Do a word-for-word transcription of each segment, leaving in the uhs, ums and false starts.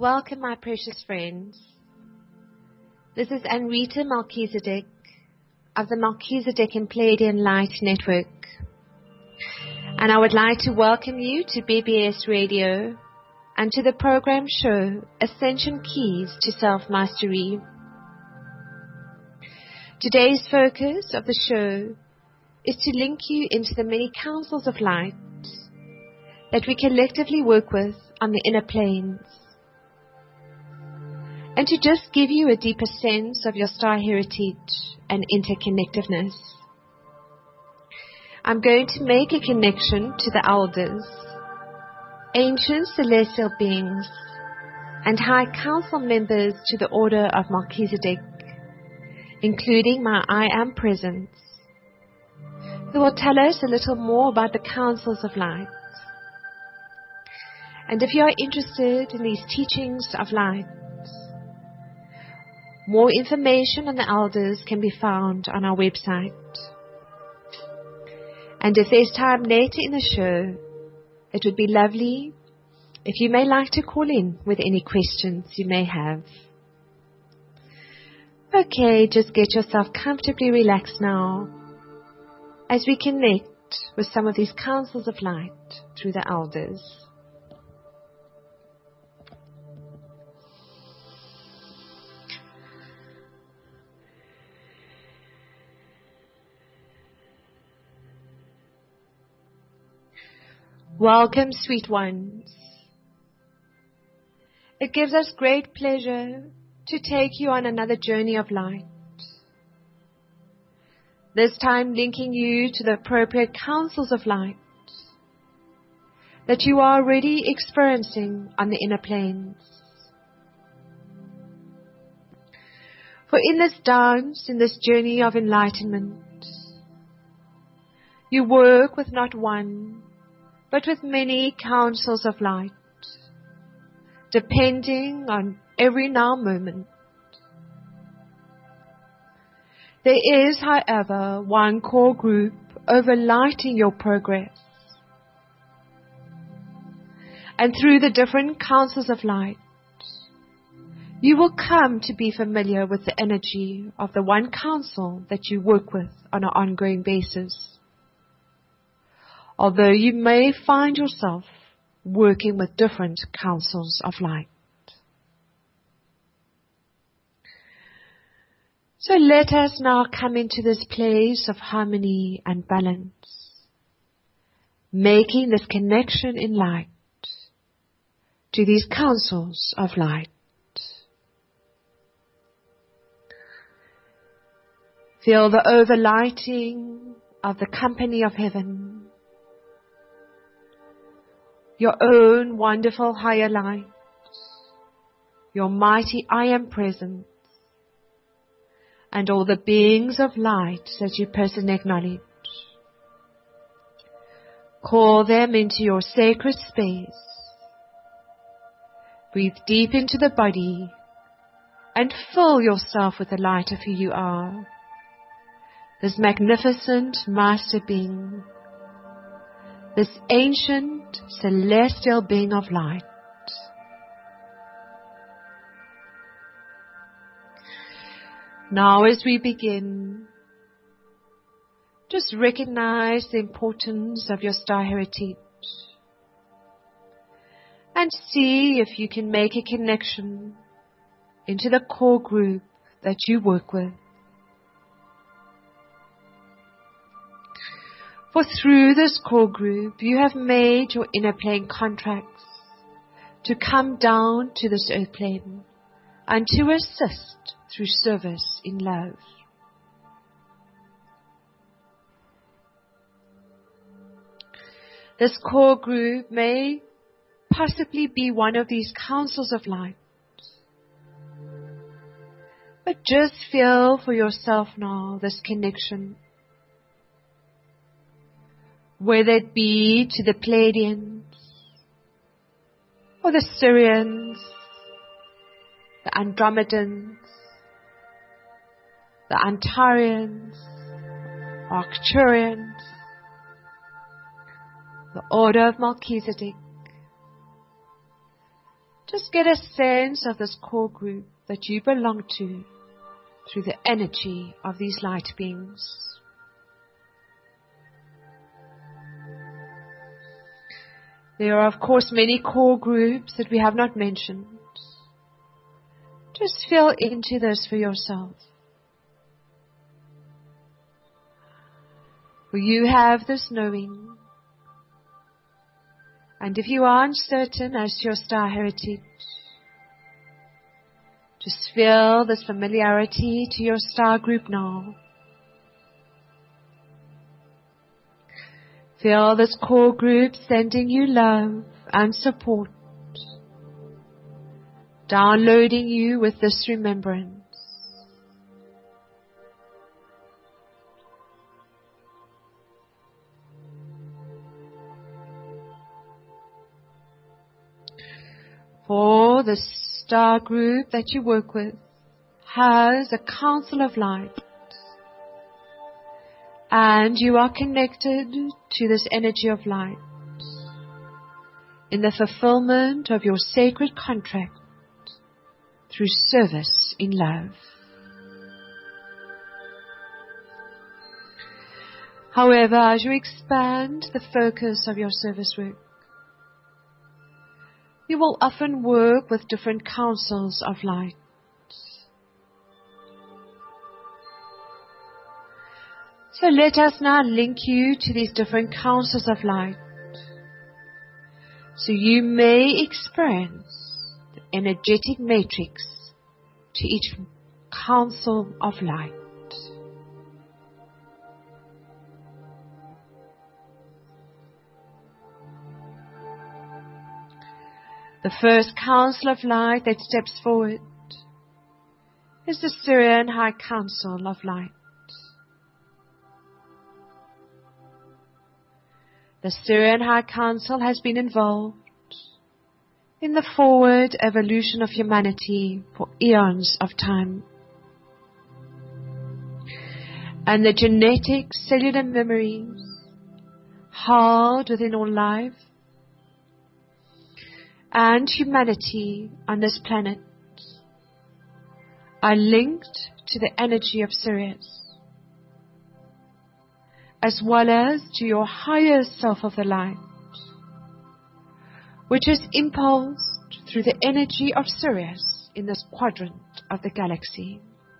Welcome, my precious friends. This is Anrita Melchizedek of the Melchizedek and Pleiadian Light Network. And I would like to welcome you to B B S Radio and to the program show Ascension Keys to Self-Mastery. Today's focus of the show is to link you into the many councils of light that we collectively work with on the inner planes, and to just give you a deeper sense of your star heritage and interconnectedness. I'm going to make a connection to the elders, ancient celestial beings, and high council members to the order of Melchizedek, including my I Am Presence, who will tell us a little more about the councils of light. And if you are interested in these teachings of light, more information on the elders can be found on our website. And if there's time later in the show, it would be lovely if you may like to call in with any questions you may have. Okay, just get yourself comfortably relaxed now as we connect with some of these councils of light through the elders. Welcome, sweet ones. It gives us great pleasure to take you on another journey of light. This time linking you to the appropriate councils of light that you are already experiencing on the inner planes. For in this dance, in this journey of enlightenment, you work with not one, but with many councils of light, depending on every now moment. There is, however, one core group overlighting your progress. And through the different councils of light, you will come to be familiar with the energy of the one council that you work with on an ongoing basis. Although you may find yourself working with different councils of light. So let us now come into this place of harmony and balance, making this connection in light to these councils of light. Feel the overlighting of the company of heaven, your own wonderful higher light, your mighty I Am Presence, and all the beings of light that you personally acknowledge. Call them into your sacred space. Breathe deep into the body and fill yourself with the light of who you are, this magnificent master being, this ancient celestial being of light. Now as we begin, just recognize the importance of your star heritage and see if you can make a connection into the core group that you work with. For through this core group, you have made your inner plane contracts to come down to this earth plane and to assist through service in love. This core group may possibly be one of these councils of light. But just feel for yourself now this connection, whether it be to the Pleiadians, or the Sirians, the Andromedans, the Antarians, Arcturians, the Order of Melchizedek, Just get a sense of this core group that you belong to through the energy of these light beings. There are, of course, many core groups that we have not mentioned. Just feel into this for yourself. For you have this knowing. And if you are uncertain as to your star heritage, just feel this familiarity to your star group now. Feel this core group sending you love and support, downloading you with this remembrance. For the star group that you work with has a council of light, and you are connected to this energy of light in the fulfillment of your sacred contract through service in love. However, as you expand the focus of your service work, you will often work with different councils of light. So let us now link you to these different councils of light, so you may experience the energetic matrix to each council of light. The first council of light that steps forward is the Sirian High Council of Light. The Sirian High Council has been involved in the forward evolution of humanity for eons of time. And the genetic cellular memories held within all life and humanity on this planet are linked to the energy of Sirius, as well as to your higher self of the light, which is impulsed through the energy of Sirius in this quadrant of the galaxy.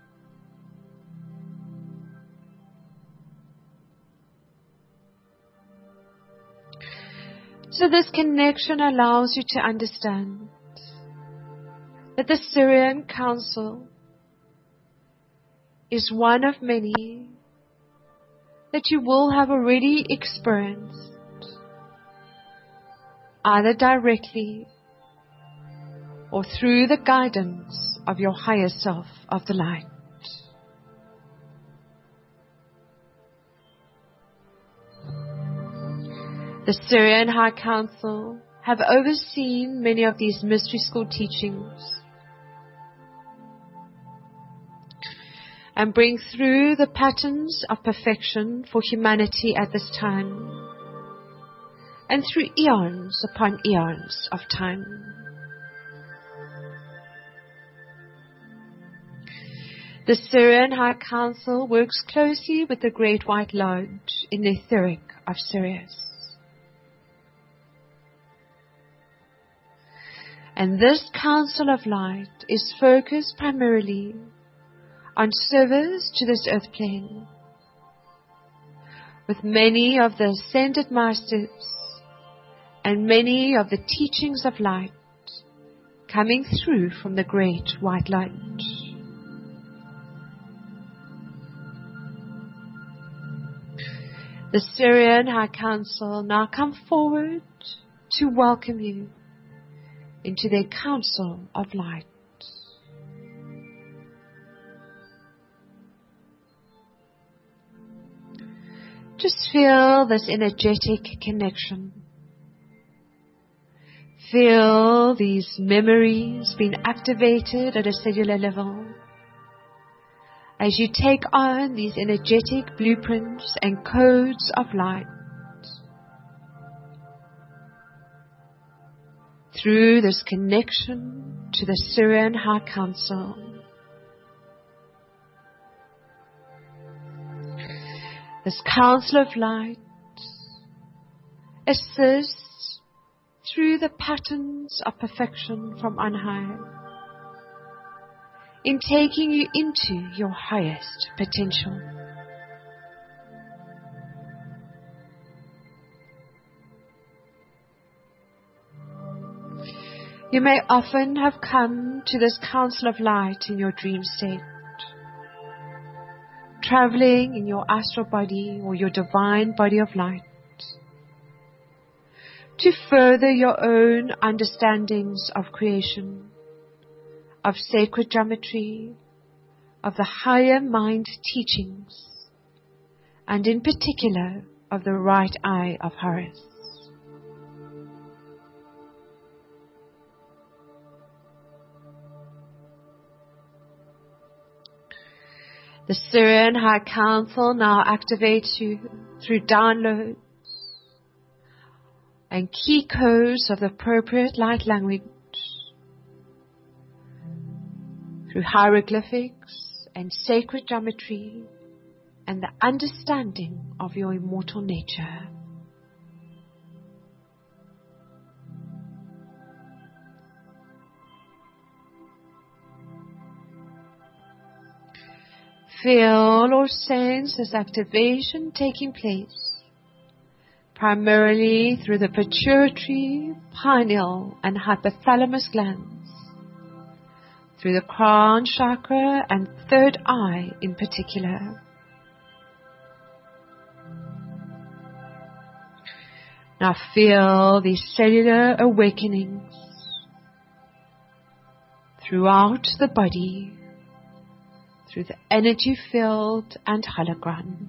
So this connection allows you to understand that the Sirian Council is one of many that you will have already experienced, either directly or through the guidance of your higher self of the light. The Sirian High Council have overseen many of these mystery school teachings and bring through the patterns of perfection for humanity at this time and through eons upon eons of time. The Sirian High Council works closely with the Great White Lodge in the etheric of Sirius. And this Council of Light is focused primarily on service to this earth plane, with many of the ascended masters and many of the teachings of light coming through from the Great White Lodge. The Sirian High Council now come forward to welcome you into their Council of Light. Just feel this energetic connection. Feel these memories being activated at a cellular level as you take on these energetic blueprints and codes of light through this connection to the Syrian High Council. This Council of Light assists through the patterns of perfection from on high in taking you into your highest potential. You may often have come to this Council of Light in your dream state, traveling in your astral body or your divine body of light, to further your own understandings of creation, of sacred geometry, of the higher mind teachings, and in particular of the right eye of Horus. The Syrian High Council now activates you through downloads and key codes of the appropriate light language, through hieroglyphics and sacred geometry and the understanding of your immortal nature. Feel or sense this activation taking place, primarily through the pituitary, pineal, and hypothalamus glands, through the crown chakra and third eye in particular. Now feel these cellular awakenings throughout the body, through the energy field and hologram.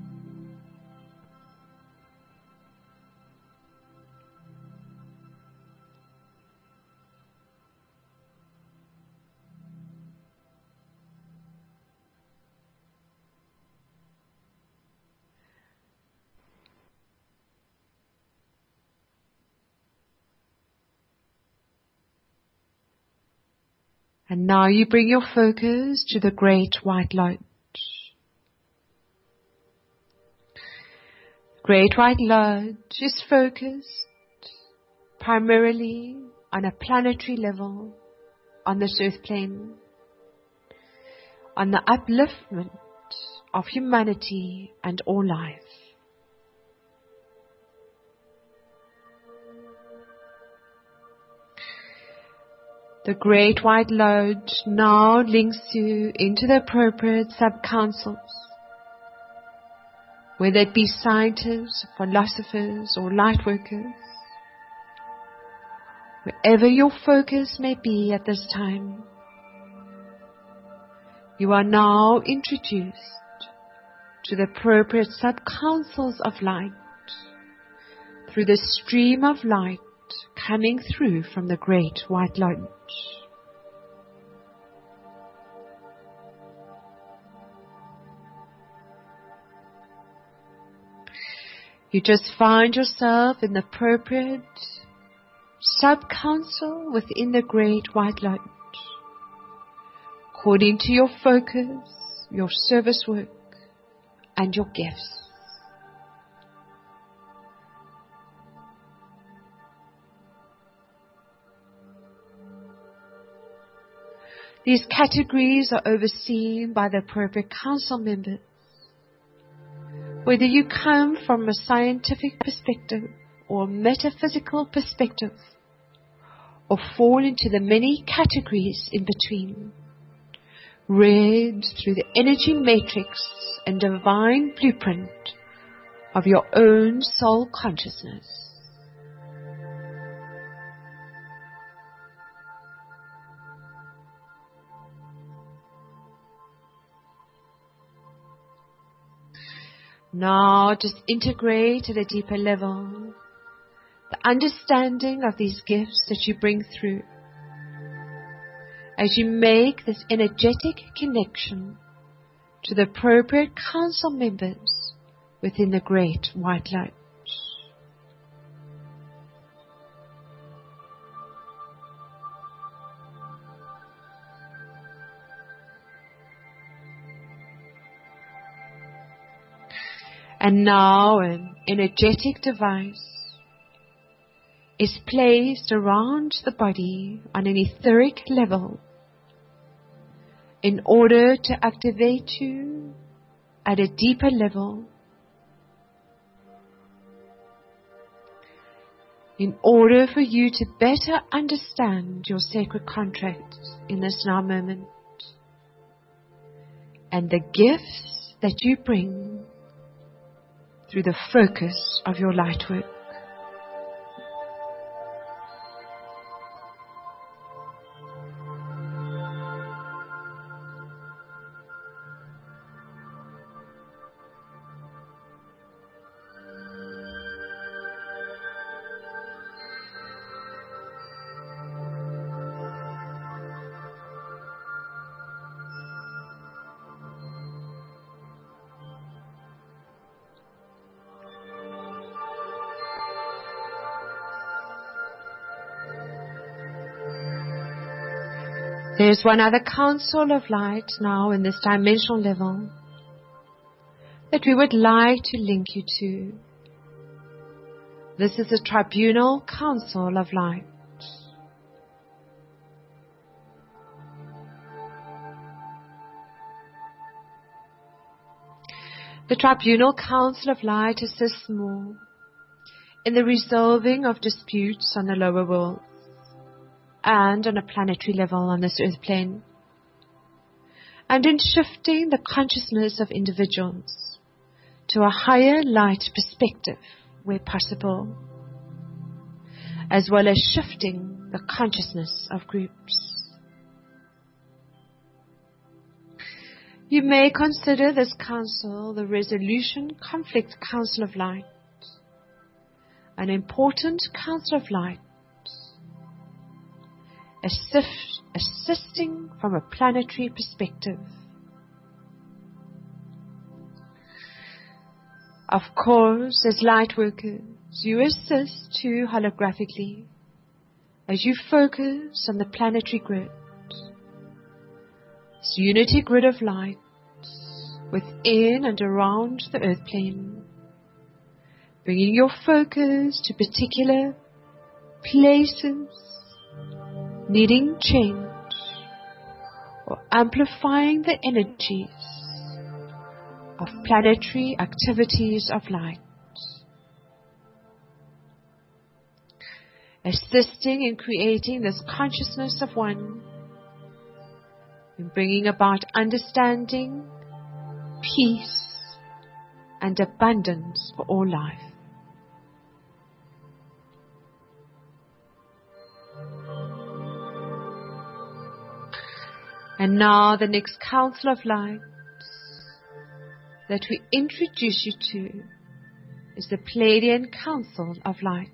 And now you bring your focus to the great white light. Great white light is focused primarily on a planetary level on this earth plane, on the upliftment of humanity and all life. The great white light now links you into the appropriate sub-councils, whether it be scientists, philosophers, or light workers. Wherever your focus may be at this time, you are now introduced to the appropriate sub-councils of light through the stream of light coming through from the great white light. You just find yourself in the appropriate sub-council within the great white light, according to your focus, your service work, and your gifts. These categories are overseen by the appropriate council members. Whether you come from a scientific perspective or a metaphysical perspective, or fall into the many categories in between, read through the energy matrix and divine blueprint of your own soul consciousness. Now just integrate at a deeper level the understanding of these gifts that you bring through as you make this energetic connection to the appropriate council members within the great white light. And now an energetic device is placed around the body on an etheric level in order to activate you at a deeper level, in order for you to better understand your sacred contract in this now moment and the gifts that you bring through the focus of your light work. There's one other council of light now in this dimensional level that we would like to link you to. This is the Tribunal Council of Light. The Tribunal Council of Light assists more in the resolving of disputes on the lower world and on a planetary level on this earth plane, and in shifting the consciousness of individuals to a higher light perspective where possible, as well as shifting the consciousness of groups. You may consider this council the Resolution Conflict Council of Light, an important council of light, Assist, assisting from a planetary perspective. Of course, as light workers, you assist too holographically as you focus on the planetary grid, this unity grid of light within and around the earth plane, bringing your focus to particular places needing change, or amplifying the energies of planetary activities of light, assisting in creating this consciousness of one, in bringing about understanding, peace, and abundance for all life. And now the next council of light that we introduce you to is the Pleiadian Council of Light.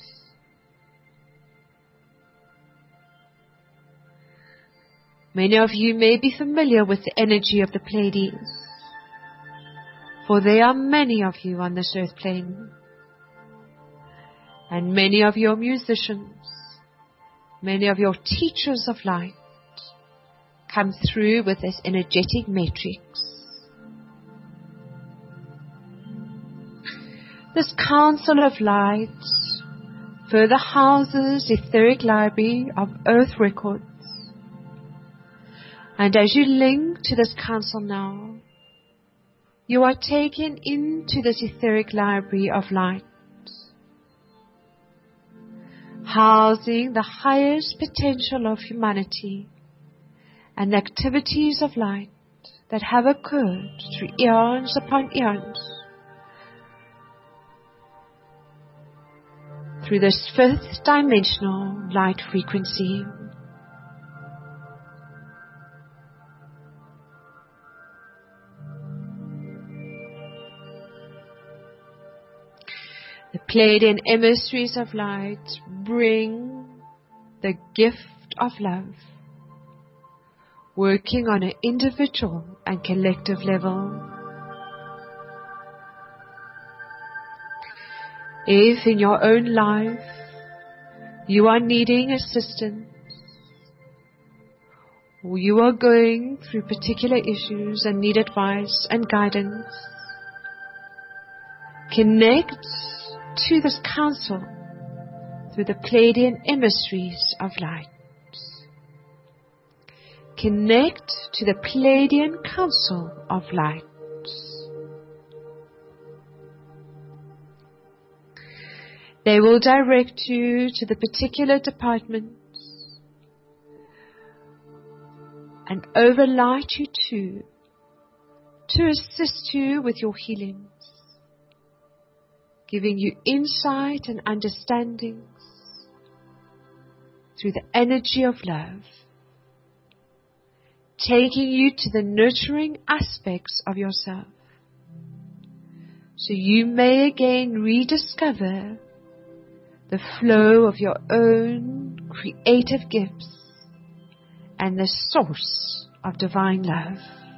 Many of you may be familiar with the energy of the Pleiades, for there are many of you on this earth plane, and many of your musicians, many of your teachers of light come through with this energetic matrix. This council of light further houses the etheric library of earth records. And as you link to this council now, you are taken into this etheric library of light, housing the highest potential of humanity and the activities of light that have occurred through eons upon eons, through this fifth dimensional light frequency. The Pleiadian emissaries of light bring the gift of love, working on an individual and collective level. If in your own life you are needing assistance, or you are going through particular issues and need advice and guidance, Connect to this council through the Pleiadian emissaries of light. Connect to the Pleiadian council of light. They will direct you to the particular departments and overlight you too, to assist you with your healings, giving you insight and understandings through the energy of love, taking you to the nurturing aspects of yourself, so you may again rediscover the flow of your own creative gifts and the source of divine love.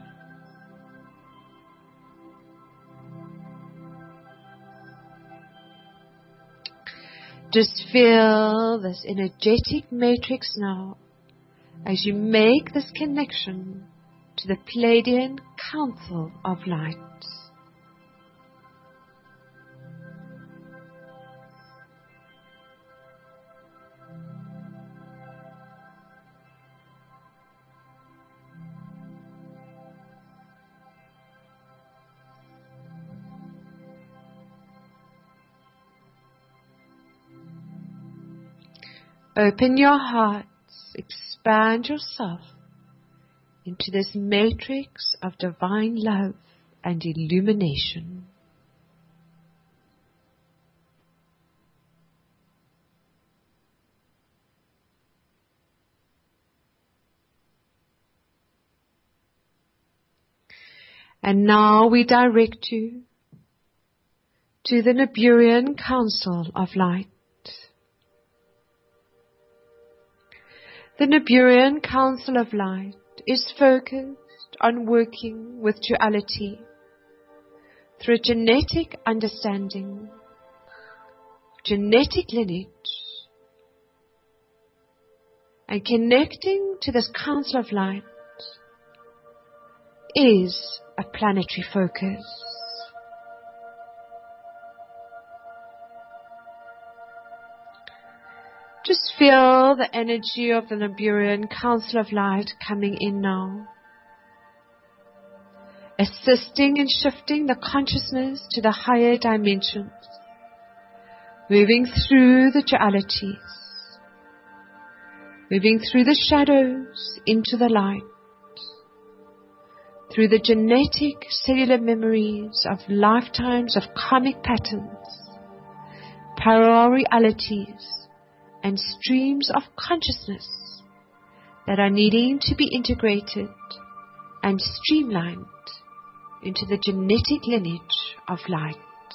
Just feel this energetic matrix now as you make this connection to the Pleiadian Council of Light. Open your hearts, expand yourself into this matrix of divine love and illumination. And now we direct you to the Naburian Council of Light. The Naburian Council of Light is focused on working with duality through a genetic understanding, genetic lineage, and connecting to this Council of Light is a planetary focus. Just feel the energy of the Naburian Council of Light coming in now, assisting in shifting the consciousness to the higher dimensions, moving through the dualities, moving through the shadows into the light, through the genetic cellular memories of lifetimes of karmic patterns, parallel realities, and streams of consciousness that are needing to be integrated and streamlined into the genetic lineage of light.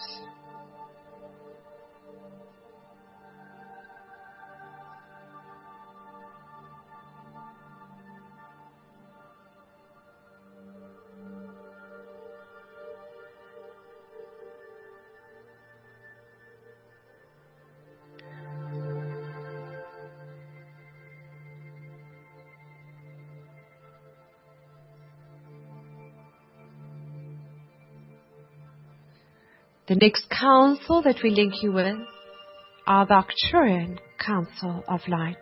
The next council that we link you with are the Arcturian Council of Light.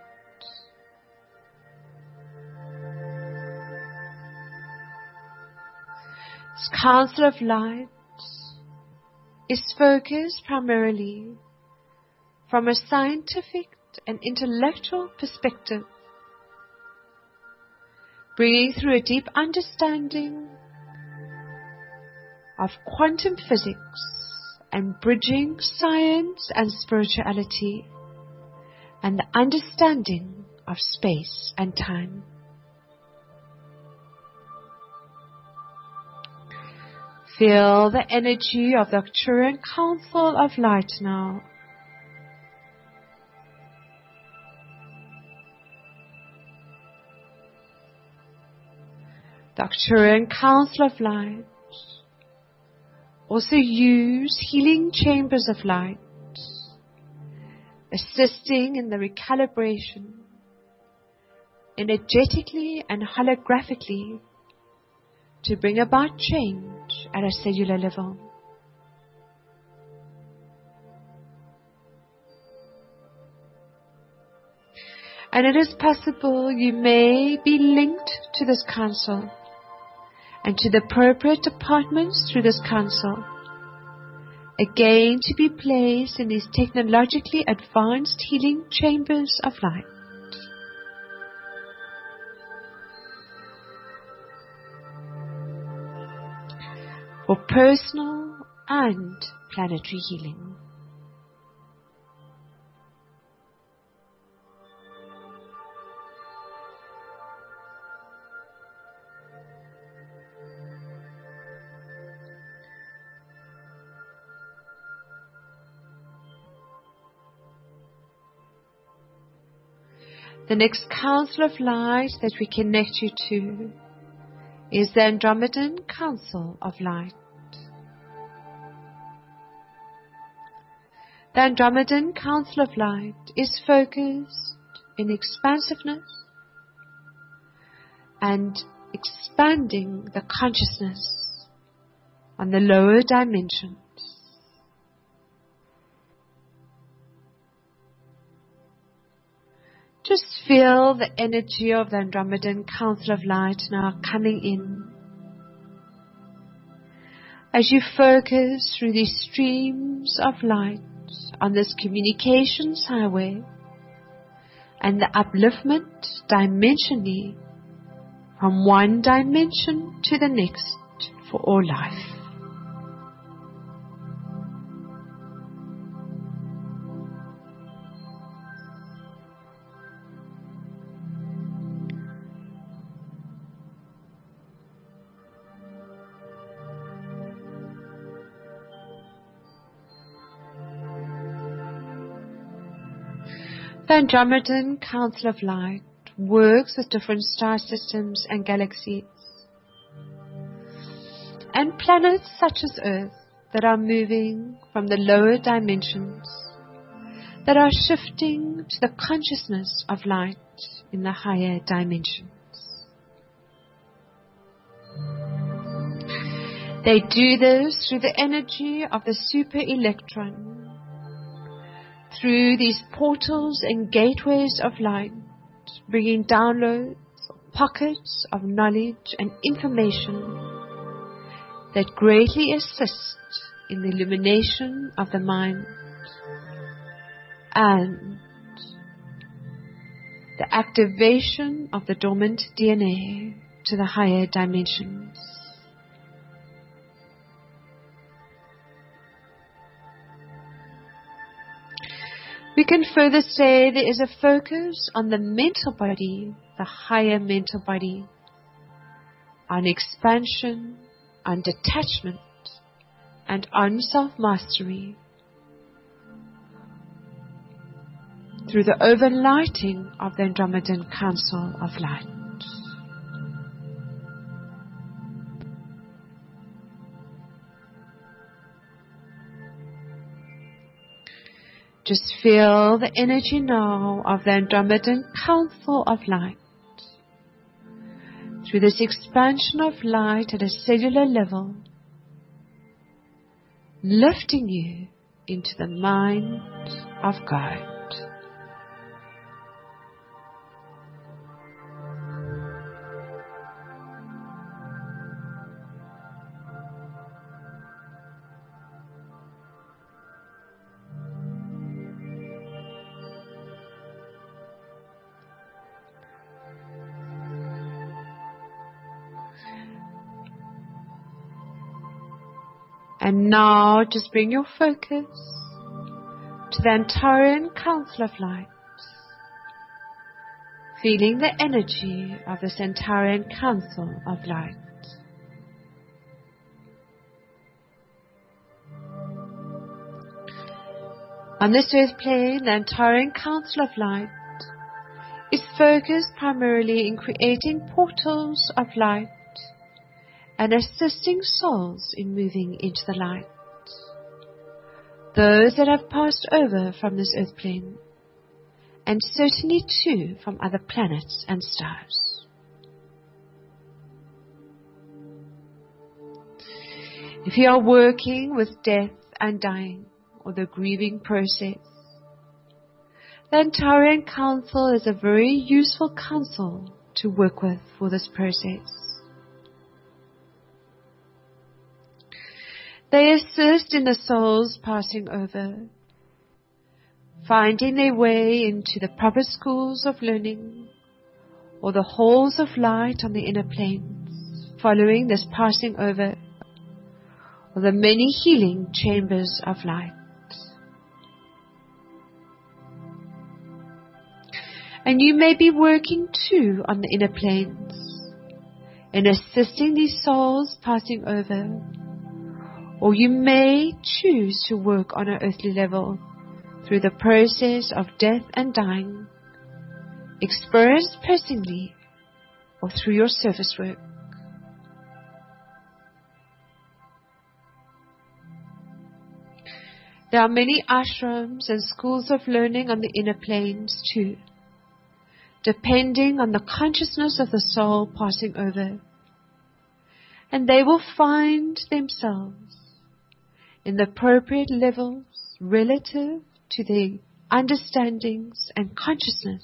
This Council of Light is focused primarily from a scientific and intellectual perspective, bringing through a deep understanding of quantum physics and bridging science and spirituality and the understanding of space and time. Feel the energy of the Arcturian Council of Light now. The Arcturian Council of Light also use healing chambers of light, assisting in the recalibration, energetically and holographically, to bring about change at a cellular level. And it is possible you may be linked to this council and to the appropriate departments through this council, again to be placed in these technologically advanced healing chambers of light. For personal and planetary healing. The next council of light that we connect you to is the Andromedan Council of Light. The Andromedan Council of Light is focused in expansiveness and expanding the consciousness on the lower dimensions. Just feel the energy of the Andromedan Council of Light now coming in. As you focus through these streams of light on this communications highway and the upliftment dimensionally from one dimension to the next for all life. The Andromedan Council of Light works with different star systems and galaxies and planets such as Earth that are moving from the lower dimensions, that are shifting to the consciousness of light in the higher dimensions. They do this through the energy of the super electron, through these portals and gateways of light, bringing downloads, pockets of knowledge and information that greatly assist in the illumination of the mind and the activation of the dormant D N A to the higher dimensions. We can further say there is a focus on the mental body, the higher mental body, on expansion, on detachment, and on self-mastery through the overlighting of the Andromedan Council of Light. Just feel the energy now of the Andromedan Council of Light. Through this expansion of light at a cellular level, lifting you into the mind of God. And now just bring your focus to the Antarian Council of Light, feeling the energy of the Antarian Council of Light. On this earth plane, the Antarian Council of Light is focused primarily in creating portals of light and assisting souls in moving into the light. Those that have passed over from this earth plane, and certainly too from other planets and stars. If you are working with death and dying, or the grieving process, The Antarian Council is a very useful council to work with for this process. They assist in the souls passing over, finding their way into the proper schools of learning or the halls of light on the inner planes, following this passing over, or the many healing chambers of light. And you may be working too on the inner planes in assisting these souls passing over, or you may choose to work on an earthly level through the process of death and dying, experienced personally or through your service work. There are many ashrams and schools of learning on the inner planes too, depending on the consciousness of the soul passing over. And they will find themselves in the appropriate levels relative to their understandings and consciousness.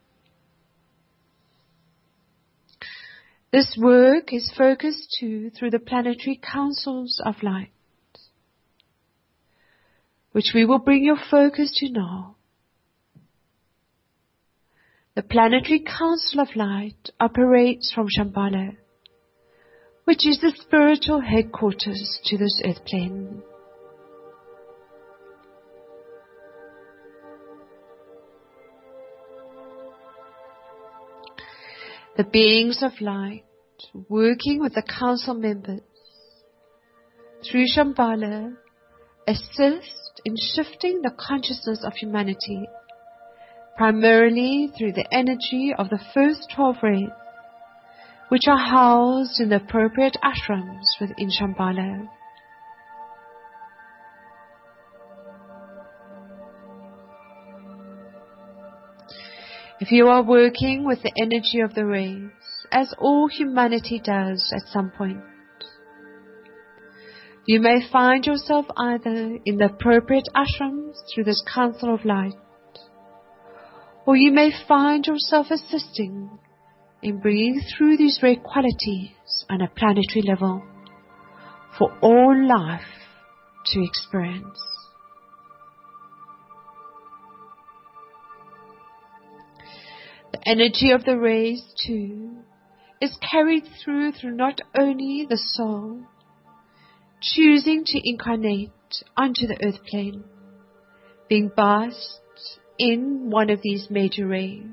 This work is focused too through the planetary councils of light, which we will bring your focus to now. The Planetary Council of Light operates from Shambhala, which is the spiritual headquarters to this earth plane. The beings of light, working with the council members through Shambhala, assist in shifting the consciousness of humanity, primarily through the energy of the first twelve rays, which are housed in the appropriate ashrams within Shambhala. If you are working with the energy of the rays, as all humanity does at some point, you may find yourself either in the appropriate ashrams through this council of light, or you may find yourself assisting in bringing through these ray qualities on a planetary level for all life to experience. The energy of the rays too is carried through through not only the soul choosing to incarnate onto the earth plane, being bathed in one of these major rays,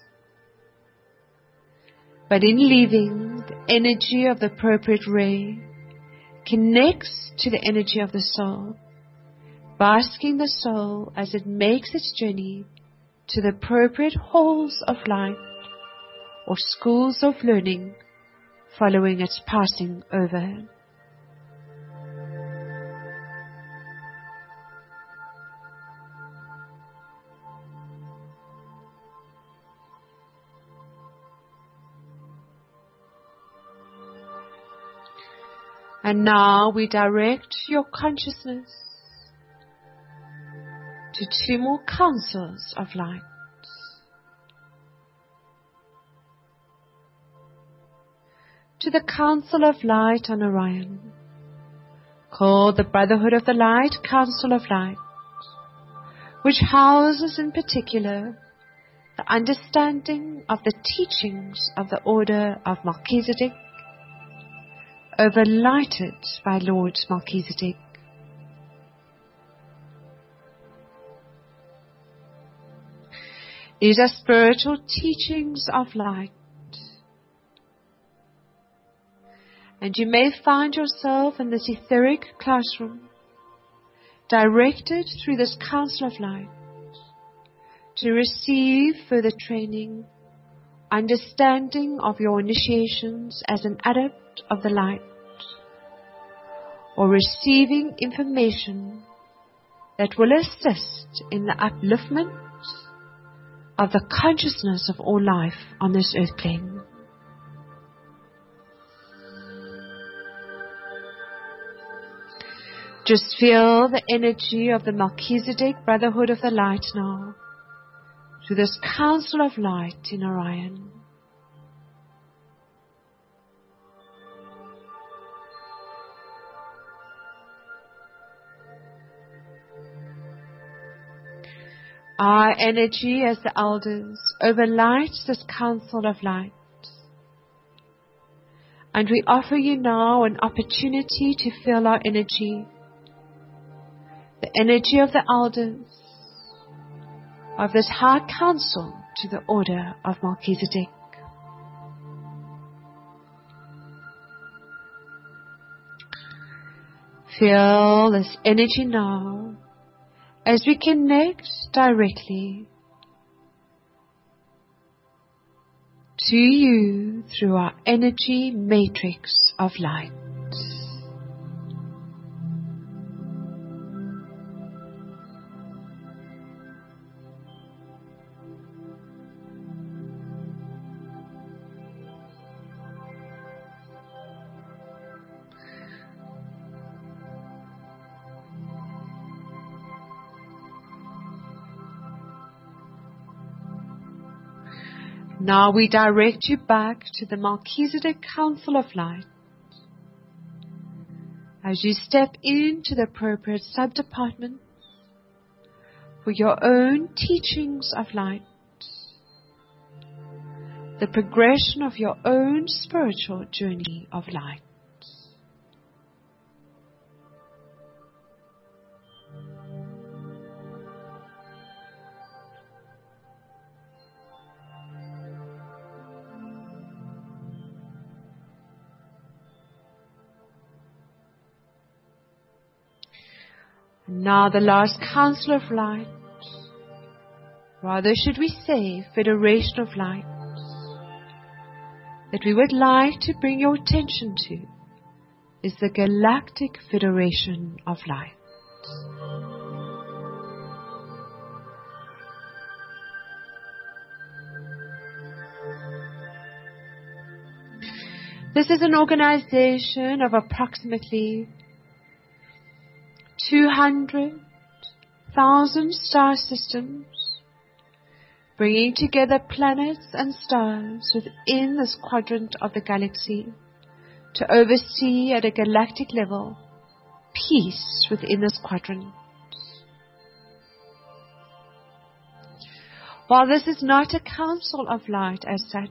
but in leaving, the energy of the appropriate ray connects to the energy of the soul, basking the soul as it makes its journey to the appropriate halls of light or schools of learning following its passing over. And now we direct your consciousness to two more councils of light. To the Council of Light on Orion, called the Brotherhood of the Light Council of Light, which houses in particular the understanding of the teachings of the Order of Melchizedek, overlighted by Lord Melchizedek. These are spiritual teachings of light, and you may find yourself in this etheric classroom, directed through this council of light, to receive further training, understanding of your initiations as an adept of the light, or receiving information that will assist in the upliftment of the consciousness of all life on this earth plane. Just feel the energy of the Melchizedek Brotherhood of the Light now, through this council of light in Orion. Our energy as the elders overlights this council of light. And we offer you now an opportunity to feel our energy, the energy of the elders, of this high council to the order of Melchizedek. Feel this energy now as we connect directly to you through our energy matrix of light. Now we direct you back to the Melchizedek Council of Light. As you step into the appropriate sub-departments for your own teachings of light, the progression of your own spiritual journey of light. Now the last council of light, rather should we say federation of light, that we would like to bring your attention to is the Galactic Federation of Light. This is an organization of approximately two hundred thousand star systems, bringing together planets and stars within this quadrant of the galaxy to oversee at a galactic level peace within this quadrant. While this is not a council of light as such,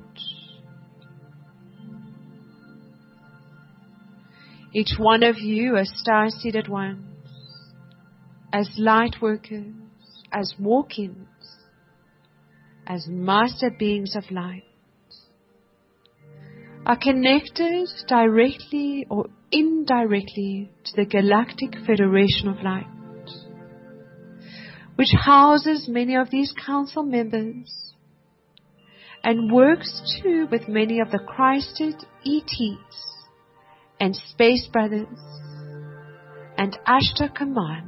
each one of you as star-seeded ones, as light workers, as walk-ins, as master beings of light, are connected directly or indirectly to the Galactic Federation of Light, which houses many of these council members and works too with many of the Christed E Ts and Space Brothers and Ashtar Commands.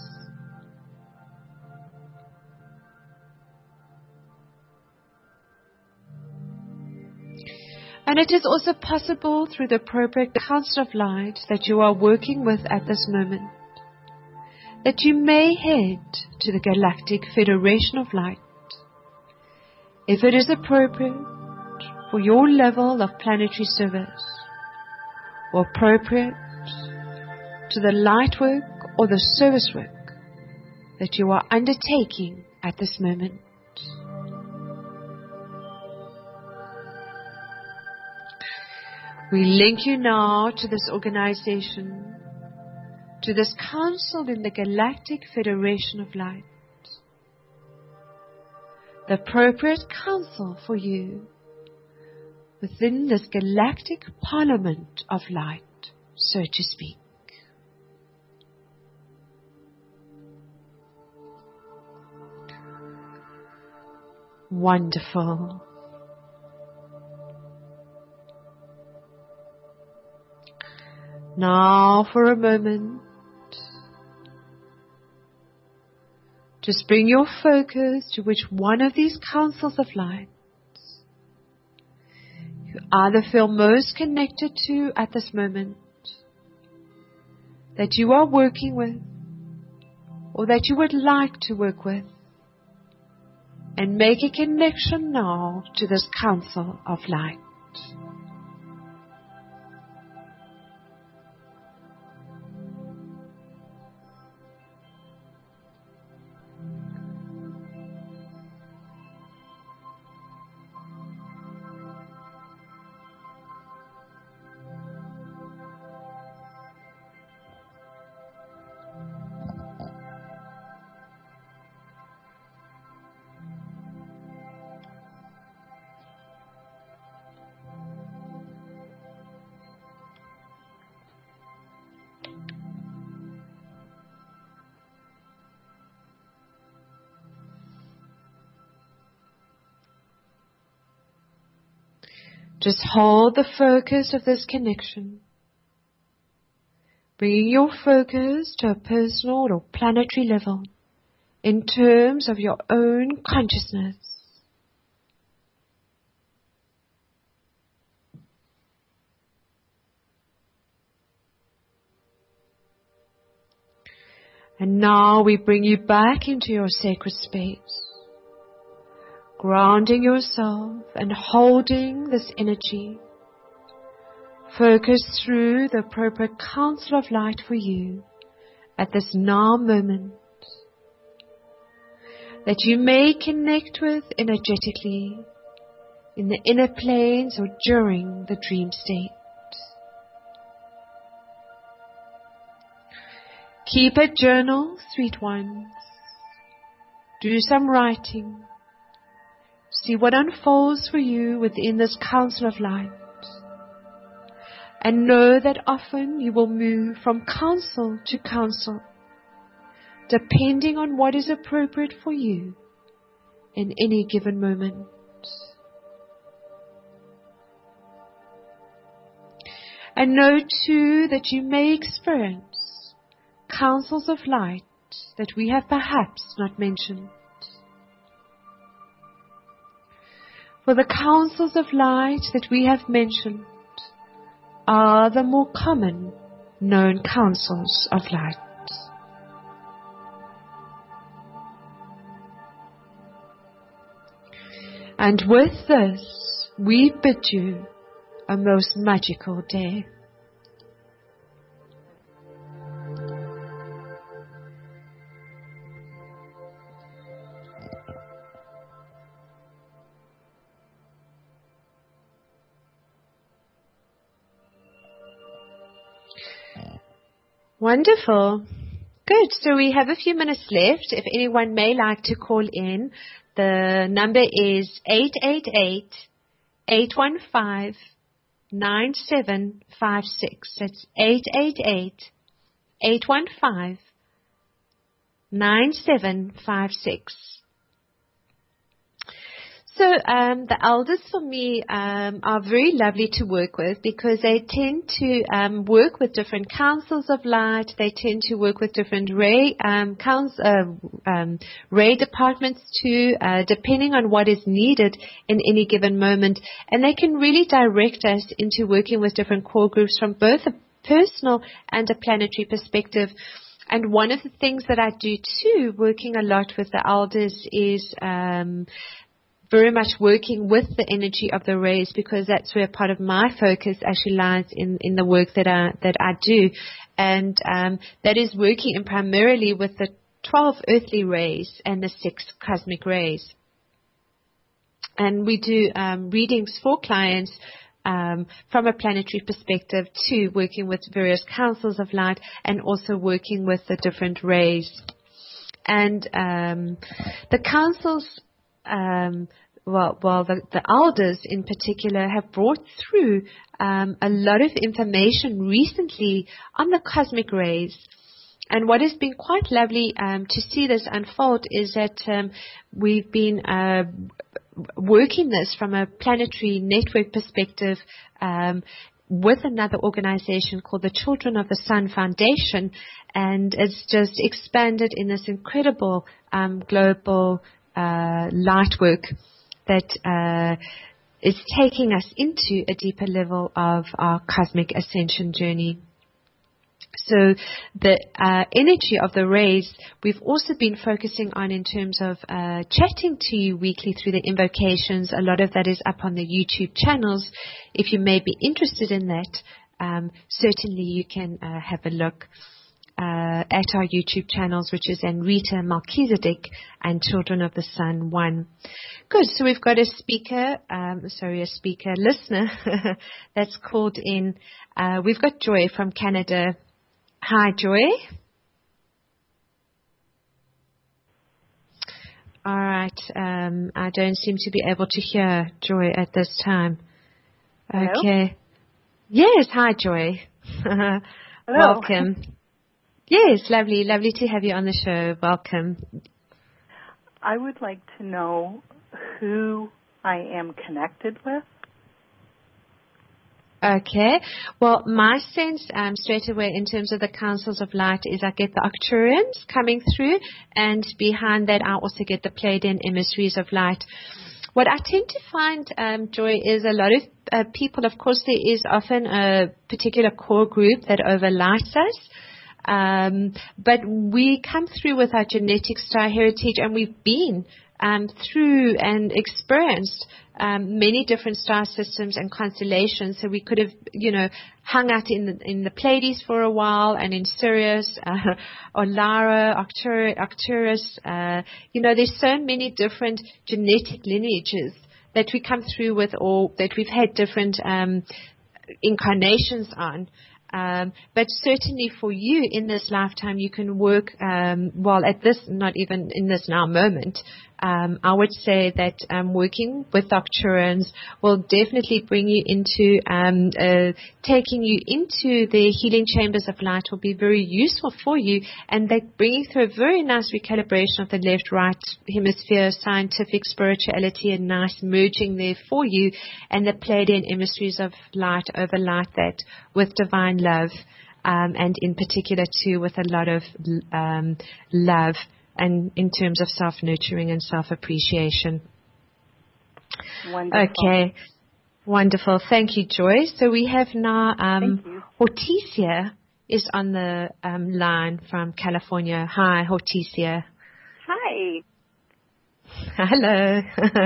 And it is also possible through the appropriate council of light that you are working with at this moment, that you may head to the Galactic Federation of Light, if it is appropriate for your level of planetary service, or appropriate to the light work or the service work that you are undertaking at this moment. We link you now to this organization, to this council in the Galactic Federation of Light, the appropriate council for you within this galactic parliament of light, so to speak. Wonderful. Now for a moment, just bring your focus to which one of these councils of light you either feel most connected to at this moment, that you are working with, or that you would like to work with. and make a connection now to this council of light. Just hold the focus of this connection, bringing your focus to a personal or planetary level in terms of your own consciousness. And now we bring you back into your sacred space, grounding yourself and holding this energy. Focus through the appropriate council of light for you at this now moment, that you may connect with energetically in the inner planes or during the dream state. Keep a journal, sweet ones. Do some writing. See what unfolds for you within this council of light. And know that often you will move from council to council, depending on what is appropriate for you in any given moment. And know too that you may experience councils of light that we have perhaps not mentioned. For the councils of light that we have mentioned are the more common known councils of light. And with this, we bid you a most magical day. Wonderful. Good. So we have a few minutes left. If anyone may like to call in, the number is eight eight eight, eight one five, nine seven five six. That's eight eight eight, eight one five, nine seven five six. So um, the elders for me um, are very lovely to work with because they tend to um, work with different councils of light. They tend to work with different ray um, council, uh, um, ray departments too, uh, depending on what is needed in any given moment. And they can really direct us into working with different core groups from both a personal and a planetary perspective. And one of the things that I do too, working a lot with the elders, is um, very much working with the energy of the rays, because that's where part of my focus actually lies in, in the work that I that I do, and um, that is working in primarily with the twelve earthly rays and the six cosmic rays. And we do um, readings for clients um, from a planetary perspective too, working with various councils of light and also working with the different rays. And um, the councils, um, well, well the, the elders in particular have brought through um, a lot of information recently on the cosmic rays. And what has been quite lovely um, to see this unfold is that um, we've been uh, working this from a planetary network perspective um, with another organization called the Children of the Sun Foundation, and it's just expanded in this incredible um, global uh, light work that uh, is taking us into a deeper level of our cosmic ascension journey. So the uh, energy of the rays, we've also been focusing on in terms of uh, chatting to you weekly through the invocations. A lot of that is up on the YouTube channels. If you may be interested in that, um, certainly you can uh, have a look uh, at our YouTube channels, which is Anrita Melchizedek and Children of the Sun one. Good. So we've got a speaker, um, sorry, a speaker, listener that's called in. Uh, we've got Joy from Canada. Hi, Joy. All right. Um, I don't seem to be able to hear Joy at this time. Hello? Okay. Yes. Hi, Joy. Hello. Welcome. Yes. Lovely. Lovely to have you on the show. Welcome. I would like to know who I am connected with. Okay. Well, my sense um, straight away in terms of the councils of light is I get the Arcturians coming through, and behind that I also get the Pleiadian emissaries of light. What I tend to find, um, Joy, is a lot of uh, people, of course, there is often a particular core group that overlights us. Um, but we come through with our genetic star heritage, and we've been um, through and experienced um, many different star systems and constellations. So we could have, you know, hung out in the in the Pleiades for a while, and in Sirius, uh, or Lara, Arctur- Arcturus. Uh, you know, there's so many different genetic lineages that we come through with, or that we've had different um, incarnations on. Um, but certainly for you in this lifetime, you can work, um, well, at this, not even in this now moment, um, I would say that um, working with Arcturians will definitely bring you into, um, uh, taking you into the healing chambers of light will be very useful for you, and that bringing through a very nice recalibration of the left-right hemisphere, scientific spirituality, and nice merging there for you, and the Pleiadian emissaries of light overlight that with divine love, um, and in particular too with a lot of um, love, and in terms of self-nurturing and self-appreciation. Wonderful. Okay, wonderful. Thank you, Joy. So we have now um, Thank you. Hortesia is on the um, line from California. Hi, Hortesia. Hi. Hello.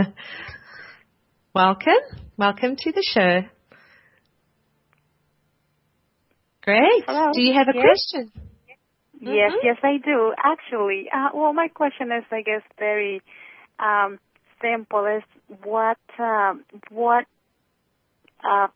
Welcome. Welcome to the show. Great. Hello. Do you have a yes? question? Yes, Mm-hmm. yes, I do. Actually, uh, well, my question is, I guess, very um, simple. Is what um, what uh,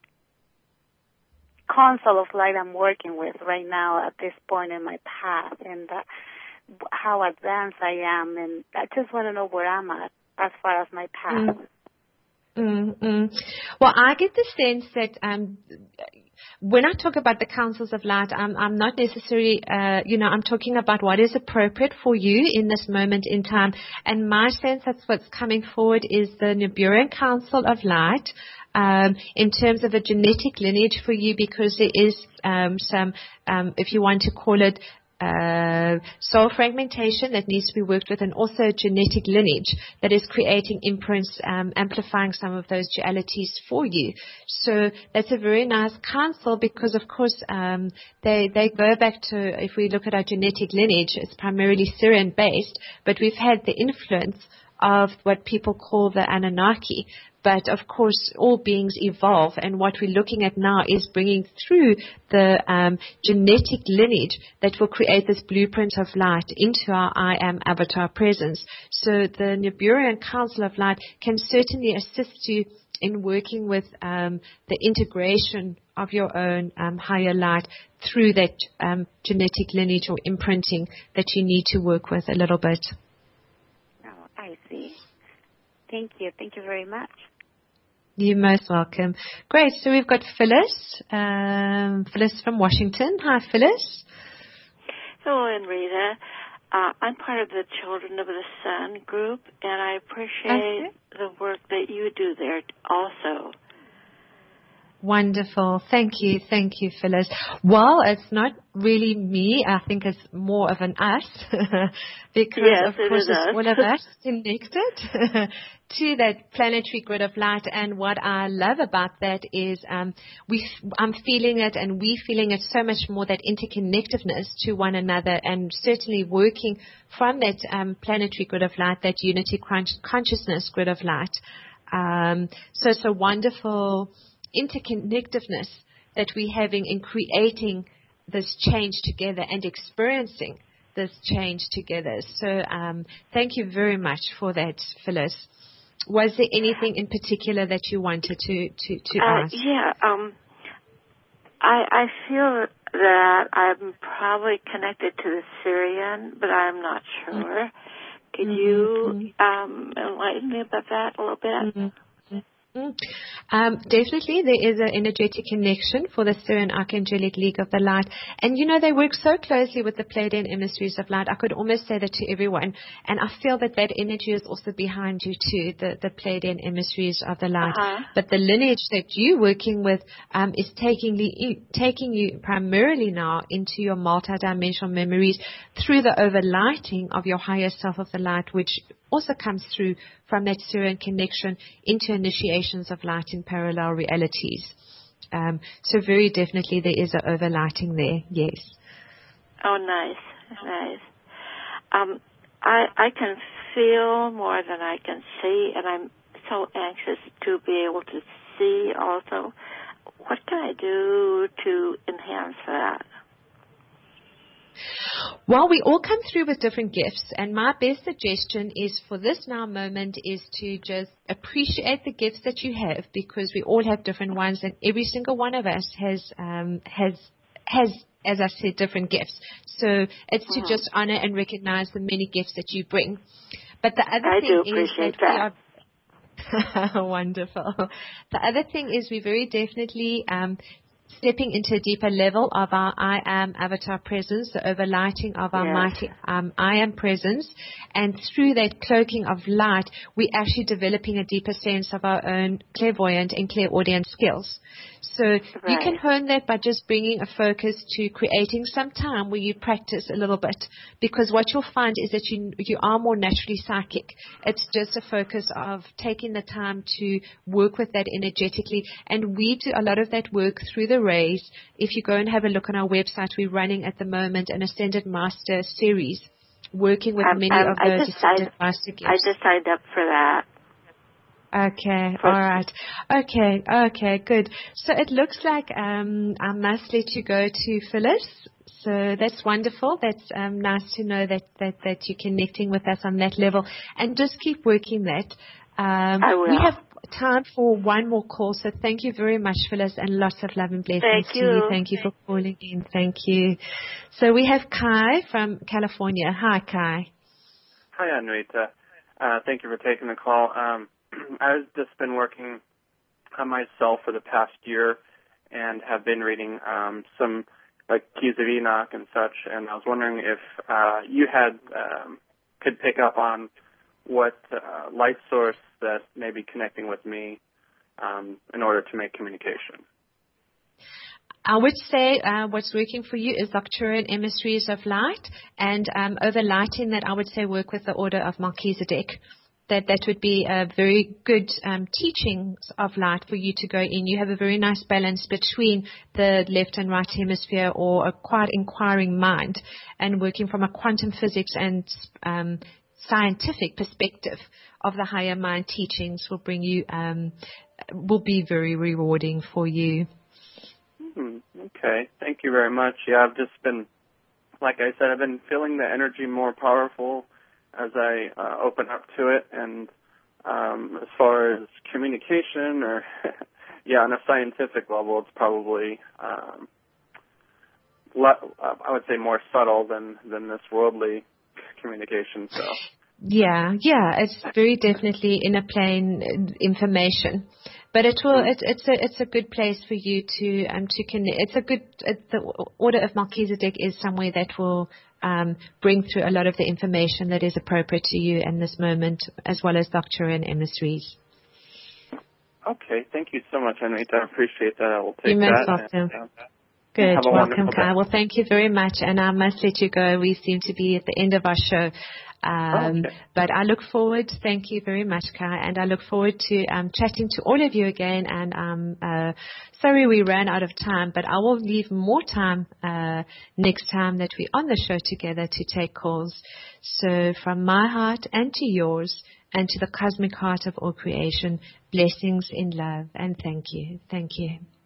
console of light I'm working with right now at this point in my path, and uh, how advanced I am, and I just want to know where I'm at as far as my path. Mm. Mm-mm. Well, I get the sense that um, when I talk about the councils of light, I'm, I'm not necessarily, uh, you know, I'm talking about what is appropriate for you in this moment in time. And my sense that's what's coming forward is the Nibiruan Council of Light. Um, in terms of a genetic lineage for you, because there is um, some, um, if you want to call it, Uh, soul fragmentation that needs to be worked with, and also genetic lineage that is creating imprints, um, amplifying some of those dualities for you. So that's a very nice counsel, because of course um, they they go back to, if we look at our genetic lineage, it's primarily Syrian based, but we've had the influence of what people call the Anunnaki. But of course, all beings evolve, and what we're looking at now is bringing through the um, genetic lineage that will create this blueprint of light into our I Am avatar presence. So the Nibiruan Council of Light can certainly assist you in working with um, the integration of your own um, higher light through that um, genetic lineage or imprinting that you need to work with a little bit. Oh, I see. Thank you. Thank you very much. You're most welcome. Great. So we've got Phyllis, um, Phyllis from Washington. Hi, Phyllis. Hello, Anrita. Uh, I'm part of the Children of the Sun group, and I appreciate Okay. the work that you do there also. Wonderful. Thank you. Thank you, Phyllis. Well, it's not really me. I think it's more of an us because, yes, of course, it it's us. all of us connected to that planetary grid of light. And what I love about that is um, we, I'm feeling it and we feeling it so much more, that interconnectedness to one another, and certainly working from that um, planetary grid of light, that unity consciousness grid of light. Um, so it's a wonderful interconnectedness that we're having in creating this change together and experiencing this change together. So um, thank you very much for that, Phyllis. Was there anything in particular that you wanted to, to, to uh, ask? Yeah, um, I, I feel that I'm probably connected to the Syrian, but I'm not sure. Could Mm-hmm. you um, enlighten me about that a little bit? Mm-hmm. Mm. Um, definitely, there is an energetic connection for the Syrian Archangelic League of the Light. And, you know, they work so closely with the Pleiadian emissaries of light. I could almost say that to everyone. And I feel that that energy is also behind you, too, the, the Pleiadian emissaries of the light. Uh-huh. But the lineage that you're working with um, is taking, the, taking you primarily now into your multidimensional memories through the overlighting of your higher self of the light, which also comes through from that Syrian connection into initiations of light in parallel realities. Um, so very definitely there is an overlighting there, yes. Oh, nice, nice. Um, I I can feel more than I can see, and I'm so anxious to be able to see also. What can I do to enhance that? Well, we all come through with different gifts, and my best suggestion is for this now moment is to just appreciate the gifts that you have, because we all have different ones, and every single one of us has um, has has, as I said, different gifts. So it's Mm-hmm. to just honor and recognize the many gifts that you bring. But the other I thing do is appreciate that, that. we are wonderful. The other thing is we very definitely um, stepping into a deeper level of our I Am avatar presence, the overlighting of our Yes. mighty um, I Am presence. And through that cloaking of light, we're actually developing a deeper sense of our own clairvoyant and clairaudient skills. So Right. you can hone that by just bringing a focus to creating some time where you practice a little bit, because what you'll find is that you you are more naturally psychic. It's just a focus of taking the time to work with that energetically. And we do a lot of that work through the rays. If you go and have a look on our website, we're running at the moment an Ascended Master series, working with Um, many um, of I those just Ascended signed, Master gifts. I just signed up for that. Okay, For- all right. Okay, okay, good. So it looks like um, I must let you go to Phyllis. So that's wonderful. That's um, nice to know that, that, that you're connecting with us on that level. And just keep working that. Um, I will. We have time for one more call. So thank you very much, Phyllis, and lots of love and blessings Thank to you. you. Thank you for calling in. Thank you. So we have Kai from California. Hi, Kai. Hi, Anrita. Uh, thank you for taking the call. Um, I've just been working on myself for the past year and have been reading um, some like Keys of Enoch and such, and I was wondering if uh, you had um, could pick up on what uh, light source that may be connecting with me um, in order to make communication. I would say uh, what's working for you is Arcturian emissaries of light, and um, overlighting that I would say work with the Order of Melchizedek. That that would be a very good um, teachings of light for you to go in. You have a very nice balance between the left and right hemisphere, or a quite inquiring mind, and working from a quantum physics and um, scientific perspective of the higher mind teachings will bring you um, will be very rewarding for you. Hmm, okay, thank you very much. Yeah, I've just been, like I said, I've been feeling the energy more powerful as I uh, open up to it, and um, as far as communication, or yeah, on a scientific level, it's probably um, le- I would say more subtle than than this worldly communication. So yeah, yeah, it's very definitely in a plane information, but it will. It, it's a it's a good place for you to um to connect. It's a good. It, the Order of Melchizedek is somewhere that will um bring through a lot of the information that is appropriate to you in this moment, as well as Arcturian emissaries. Okay, thank you so much, Anrita. I appreciate that. I will take You're most that. welcome. And, uh, Good. have a Welcome, wonderful Kai. day. Well, thank you very much. And I must let you go. We seem to be at the end of our show. Um, oh, okay. But I look forward, thank you very much, Kai, and I look forward to um, chatting to all of you again. And um, uh, sorry we ran out of time, but I will leave more time uh, next time that we're on the show together to take calls. So from my heart and to yours and to the cosmic heart of all creation, blessings in love, and thank you. Thank you.